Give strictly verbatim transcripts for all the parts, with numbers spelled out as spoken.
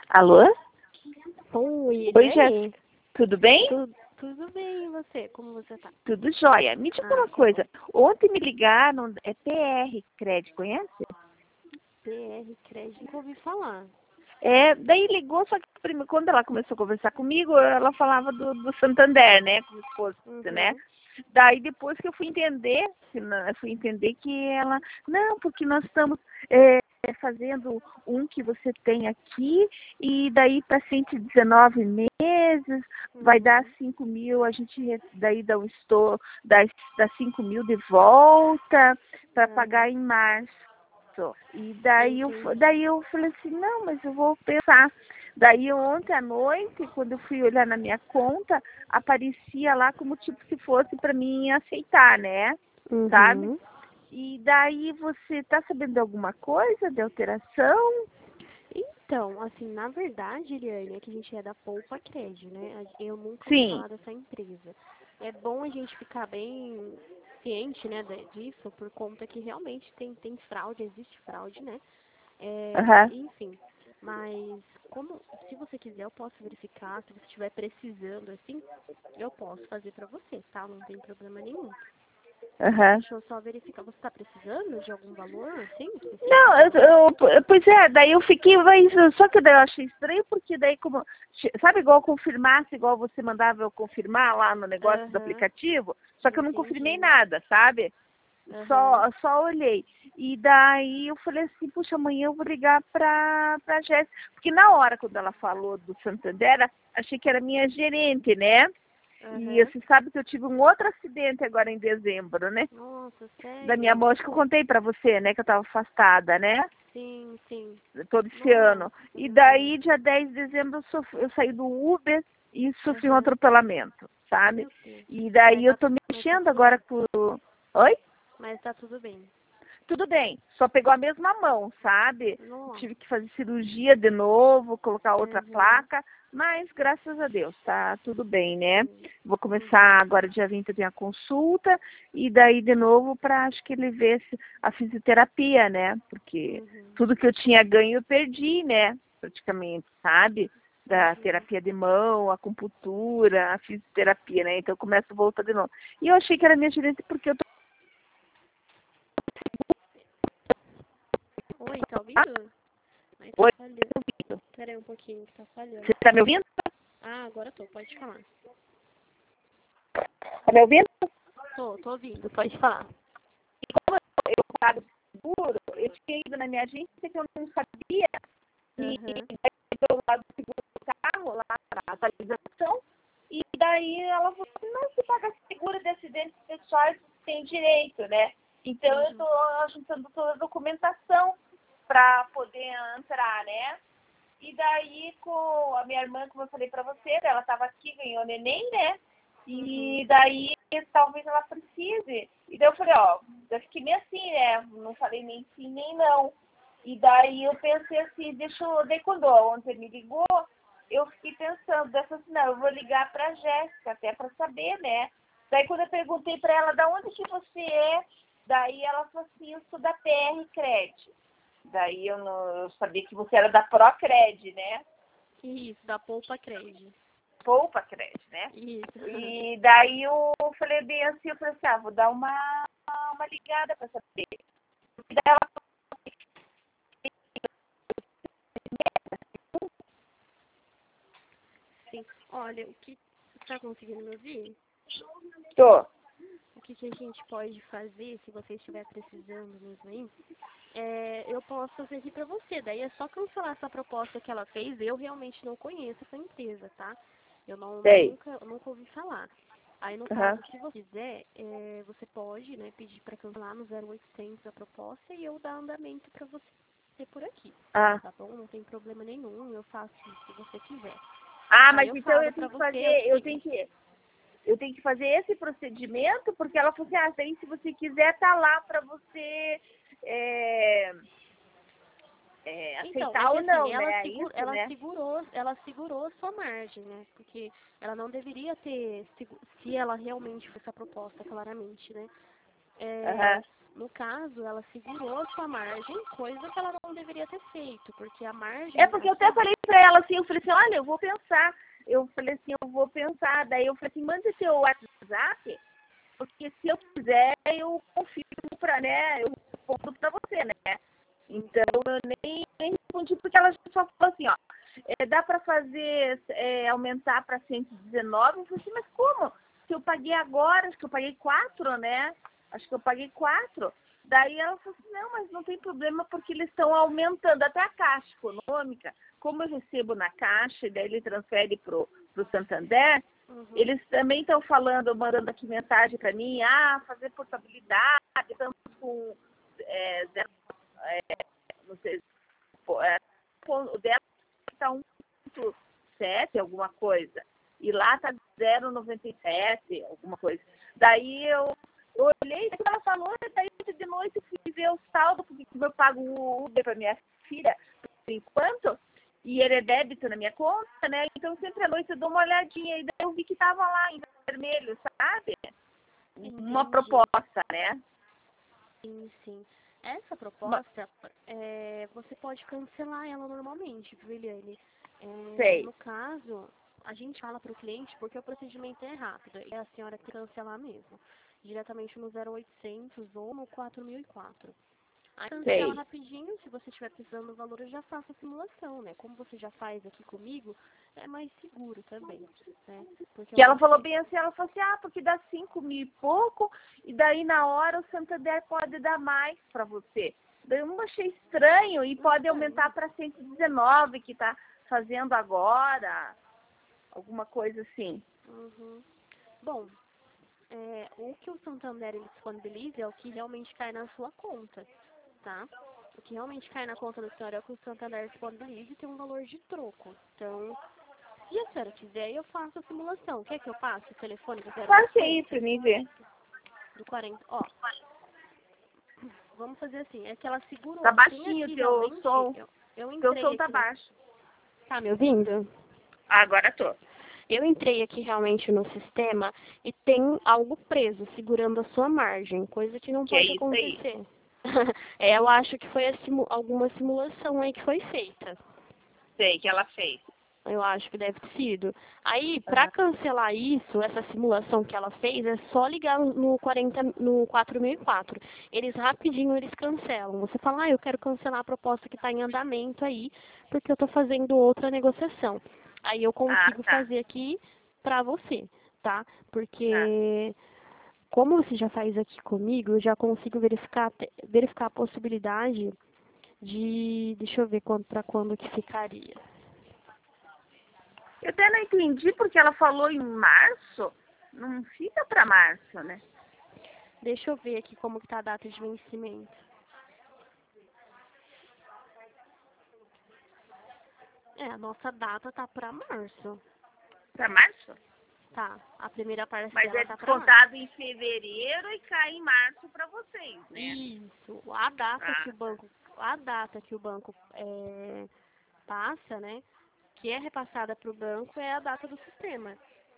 Alô? Oi, Oi, e aí? Jéssica. Tudo bem? Tudo, tudo bem, e você? Como você tá? Tudo jóia. Me diga Ah, uma tá coisa. Ontem me ligaram, é P R Crédito, conhece? P R Crédito, nunca ouvi falar. É, daí ligou, só que primeiro, quando ela começou a conversar comigo, ela falava do, do Santander, né? Como se fosse, né? Uhum. Daí depois que eu fui entender, que não- eu fui entender que ela, não, porque nós estamos é, fazendo um que você tem aqui, e daí para cento e dezenove meses, vai dar Uhum. cinco mil, a gente re- daí dá um estou, dá, dá cinco mil de volta para pagar Aham. em março. E daí eu, Entendi. daí eu falei assim, não, mas eu vou pensar. Daí ontem à noite, quando eu fui olhar na minha conta, aparecia lá como tipo se fosse para mim aceitar, né? Sabe? Uhum. E daí você tá sabendo de alguma coisa de alteração? Então, assim, na verdade, Eliane, é que a gente é da Poupa Cred, né? A- Eu nunca ouvi Sim. falar dessa empresa. É bom a gente ficar bem ciente, né, de- disso, por conta que realmente tem, tem fraude, existe fraude, né? É, Aham. enfim, mas como, se você quiser, eu posso verificar, se você estiver precisando, assim, eu posso fazer pra você, tá? Não tem problema nenhum. Aham. Deixa eu só verificar, você tá precisando de algum valor, assim, Não, eu, específico? eu- pois é, daí eu fiquei, mas só que daí eu achei estranho, porque daí como, sabe igual confirmasse, igual você mandava eu confirmar lá no negócio do Aham, aplicativo, só que eu não confirmei entendi. nada, sabe? Aham, Só, só olhei. E daí eu falei assim, puxa, amanhã eu vou ligar pra, pra Jéssica. Porque na hora, quando ela falou do Santander, achei que era minha gerente, né? E aham. você sabe que eu tive um outro acidente agora em dezembro, né? Nossa, Da minha sério? mão, acho que eu contei pra você, né? Que eu tava afastada, né? Sim, sim. Todo esse ano. Nossa, E aham, daí, dia dez de dezembro, eu, sofri, eu saí do Uber e sofri um aham. atropelamento, sabe? Meu Deus. E Mas daí eu tá, tô mas tá mexendo tudo agora bem. com... Oi? Mas tá tudo bem. Tudo bem, só pegou a mesma mão, sabe? Nossa. Tive que fazer cirurgia de novo, colocar outra Uhum, placa, mas graças a Deus, tá tudo bem, né? sim. Vou Uhum, começar agora dia vinte eu tenho a consulta e daí de novo para acho que ele ver se- a fisioterapia, né? Porque uhum, tudo que eu tinha ganho eu perdi, né? Praticamente, sabe? Da uhum. terapia de mão, a acupuntura, a fisioterapia, né? Então eu começo a voltar de novo. E eu achei que era minha gerente porque eu tô... Oi, tá ouvindo? Mas tá Oi, falhando. Pera aí um pouquinho que tá falhando. você tá me ouvindo? Ah, agora tô, pode falar. Tá me ouvindo? Tô, tô ouvindo, pode falar. Eu pago seguro, eu tinha ido na minha agência que eu não sabia, e Aham, eu lá do seguro do carro, lá para atualização, e daí ela falou, não se paga seguro de acidentes pessoais, você tem direito, né? Então eu uhum, estou juntando toda a documentação para poder entrar, né? E daí com a minha irmã, como eu falei para você, ela estava aqui, ganhou neném, né? uhum, E daí talvez ela precise. E daí eu falei, ó, eu fiquei meio assim, né? Não falei nem sim nem não. E daí eu pensei assim, deixa eu. Daí quando ontem me ligou, eu fiquei pensando, daí eu falei assim, não, eu vou ligar pra Jéssica, até para saber, né? Daí quando eu perguntei para ela, da onde que você é? Daí ela falou assim, eu sou da P R Crédito. Daí eu, não, eu sabia que você era da Procred, né? isso, da Poupa Cred. Poupa Cred, né? Isso. E daí eu falei bem assim, eu falei assim, ah, vou dar uma, uma ligada para saber. E daí ela Sim. Olha, o que você tá conseguindo me ouvir? falou, O que, que a gente pode fazer, se você estiver precisando mesmo aí, é, eu posso fazer aqui pra você. Daí é só cancelar essa proposta que ela fez. Eu realmente não conheço essa empresa, tá? Eu não, sei. nunca, eu nunca ouvi falar. Aí, no Uhum. caso, se você quiser, é, você pode, né, pedir pra cancelar no zero oitocentos a proposta e eu dar andamento pra você por aqui. Ah. Tá bom? Não tem problema nenhum, eu faço isso se você quiser. ah, Aí mas eu então falo eu pra tenho que você o fazer, eu que... tenho que, eu tenho que fazer esse procedimento, porque ela falou assim, ah, daí se você quiser tá lá para você é, é, Então, é aceitar que ou assim, não, ela, né? É segura, isso, ela né? segurou, ela segurou a sua margem, né? Porque ela não deveria ter, segu- se ela realmente fez essa proposta, claramente, né? É, Aham. No caso, ela segurou a sua margem, coisa que ela não deveria ter feito, porque a margem... É porque eu até falei pra ela assim, eu falei assim, olha, eu vou pensar. Eu falei assim, eu vou pensar. Daí eu falei assim, manda seu WhatsApp, porque se eu quiser, eu confirmo pra, né, eu respondo pra você, né? Então, eu nem, nem respondi, porque ela só falou assim, ó, é, dá pra fazer, é, aumentar pra cento e dezenove? Eu falei assim, mas como? Se eu paguei agora, acho que eu paguei quatro, né? Acho que eu paguei quatro. Daí ela falou assim, não, mas não tem problema, porque eles estão aumentando até a Caixa Econômica. Como eu recebo na Caixa, e daí ele transfere pro, pro Santander, Uhum. eles também estão falando, mandando aqui mensagem para mim, ah, fazer portabilidade, estamos com é, zero, é, não sei, é, o dela está um ponto sete, alguma coisa, e lá está zero vírgula noventa e sete, alguma coisa. Daí eu, eu olhei, daí ela falou, daí de noite eu fui ver o saldo, porque eu pago o Uber para minha filha, por enquanto, e ele é débito na minha conta, né? Então sempre à noite eu dou uma olhadinha e daí eu vi que tava lá em vermelho, sabe? Uma Entendi. proposta, né? Sim, sim. Essa proposta, é, você pode cancelar ela normalmente, viu, Eliane? É, Sei. no caso, a gente fala para o cliente porque o procedimento é rápido e é a senhora que cancelar mesmo, diretamente no zero oitocentos ou no quatro mil e quatro. Aí cancela Sei. rapidinho, se você estiver precisando do valor, eu já faço a simulação, né? Como você já faz aqui comigo, é mais seguro também, né? Porque Que eu ela acho falou que... bem assim, ela falou assim, ah, porque dá cinco mil e pouco, e daí na hora o Santander pode dar mais para você. Daí eu achei estranho e pode aumentar para cento e dezenove, que está fazendo agora, alguma coisa assim. Uhum. Bom, é, o que o Santander ele disponibiliza é o que realmente cai na sua conta, tá? O que realmente cai na conta da senhora é o que o Santander disponibiliza e tem um valor de troco. Então, se a senhora quiser, eu faço a simulação. Quer que eu passe o telefone do Passe aí para zero oitocentos? mim ver. Do quarenta? Ó, vamos fazer assim. É que ela segurou. Tá Tem baixinho o aqui teu realmente... som. Eu, eu Teu entrei som tá aqui no... baixo. Tá me ouvindo? Agora tô. Eu entrei aqui realmente no sistema e tem algo preso, segurando a sua margem, coisa que não Que é pode isso aí. acontecer. É, eu acho que foi a simu- alguma simulação aí que foi feita. Sei que ela fez. Eu acho que deve ter sido. Aí, para cancelar isso, essa simulação que ela fez, é só ligar no, quarenta, no quatro mil e quatro. Eles rapidinho eles cancelam. Você fala, ah, eu quero cancelar a proposta que está em andamento aí, porque eu estou fazendo outra negociação. Aí eu Ah, consigo tá. fazer aqui para você, tá? Tá. Porque como você já faz aqui comigo, eu já consigo verificar, verificar a possibilidade de, deixa eu ver para quando que ficaria. Eu até não entendi porque ela falou em março. Não fica para março, né? Deixa eu ver aqui como que tá a data de vencimento. É, a nossa data tá para março. Para março? Tá, a primeira Mas parcela é tá para março. descontado em fevereiro e cai em março para vocês, né? Isso, a data que Ah, o banco, a data que o banco é, passa, né, que é repassada para o banco é a data do sistema.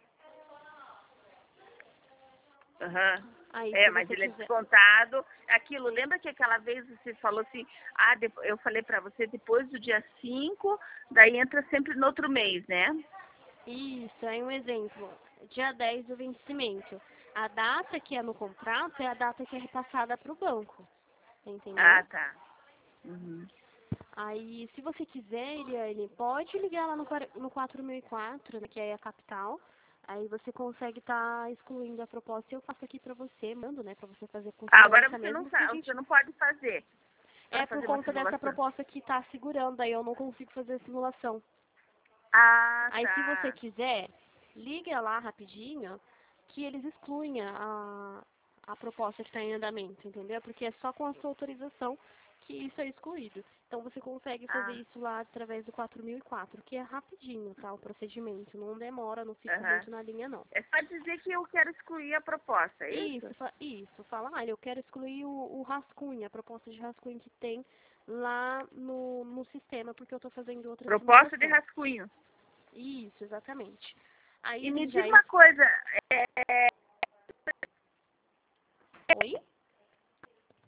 aham. Aí, É, se mas você ele é quiser... descontado. Aquilo, lembra que aquela vez você falou assim, ah, depo- eu falei para você depois do dia cinco, daí entra sempre no outro mês, né? Isso, aí um exemplo. Dia dez do vencimento. A data que é no contrato é a data que é repassada para o banco. Entendeu? Ah, tá. Uhum. Aí, se você quiser, Eliane, pode ligar lá no, quar- no quatro mil e quatro, né, que é a capital. Aí você consegue estar excluindo a proposta e eu faço aqui pra você, mando, né, pra você fazer com Ah, agora segurança você não mesmo, porque a sabe, gente... você não pode fazer para É por fazer uma conta dessa simulação. proposta que tá segurando, aí eu não consigo fazer a simulação. Ah, Aí, se você tá. quiser, liga lá rapidinho, que eles excluem a, a proposta que está em andamento, entendeu? Porque é só com a sua autorização que isso é excluído. Então, você consegue fazer Ah, isso lá através do quatro mil e quatro, que é rapidinho, tá? O procedimento. Não demora, não fica aham. muito na linha, não. É só dizer que eu quero excluir a proposta, é isso? Isso, fa- isso. Fala, ah, eu quero excluir o, o rascunho, a proposta de rascunho que tem lá no, no sistema, porque eu estou fazendo outra Proposta de simulação. rascunho. Isso, exatamente. Aí E me eles já... diga uma coisa, é, Oi?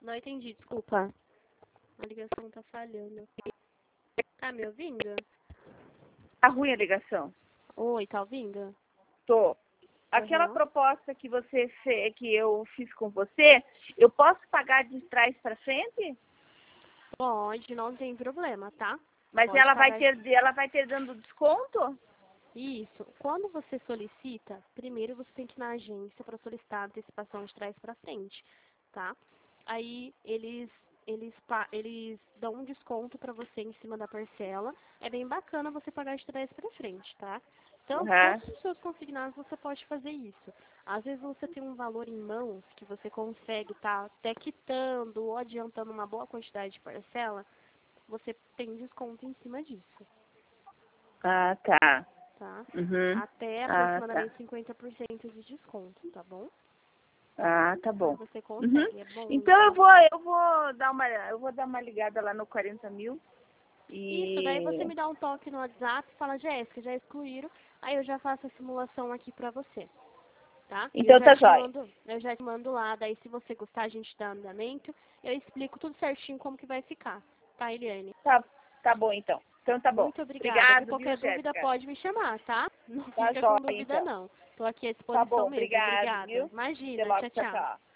Não entendi, desculpa. A ligação tá falhando. Tá me ouvindo? Tá ruim a ligação. Oi, tá ouvindo? Tô. Aquela Uhum. proposta que você fez, que eu fiz com você, eu posso pagar de trás para frente? Pode, não tem problema, tá? Mas Pode ela vai pagar. ter, ela vai ter dando desconto? Isso. Quando você solicita, primeiro você tem que ir na agência para solicitar a antecipação de trás para frente, tá? Aí eles eles pa- eles dão um desconto para você em cima da parcela. É bem bacana você pagar de trás para frente, tá? Então, Uhum. todos os seus consignados você pode fazer isso. Às vezes você tem um valor em mãos que você consegue estar até quitando ou adiantando uma boa quantidade de parcela, você tem desconto em cima disso, Ah, tá. tá? Uhum. Até Ah, tá. aproximadamente cinquenta por cento de desconto, tá bom? Ah, tá Mas bom. você Uhum. consegue, é bom Então eu isso. vou, eu vou dar uma, eu vou dar uma ligada lá no quarenta mil Isso, daí você e me dá um toque no WhatsApp e fala, Jéssica, já excluíram, aí eu já faço a simulação aqui pra você, tá? E eu então já tá te jóia. mando, eu já te mando lá, daí se você gostar, a gente dá andamento, eu explico tudo certinho como que vai ficar, tá, Eliane? Tá, tá bom então. Então tá bom. Muito obrigada, viu? Obrigado, viu, Qualquer dúvida Jéssica? pode me chamar, tá? Não Tá fica com jóia dúvida então. não. Tô aqui à Tá disposição bom, mesmo, obrigado, obrigada. viu? Até Imagina, logo, tchau, tchau, tchau. tchau.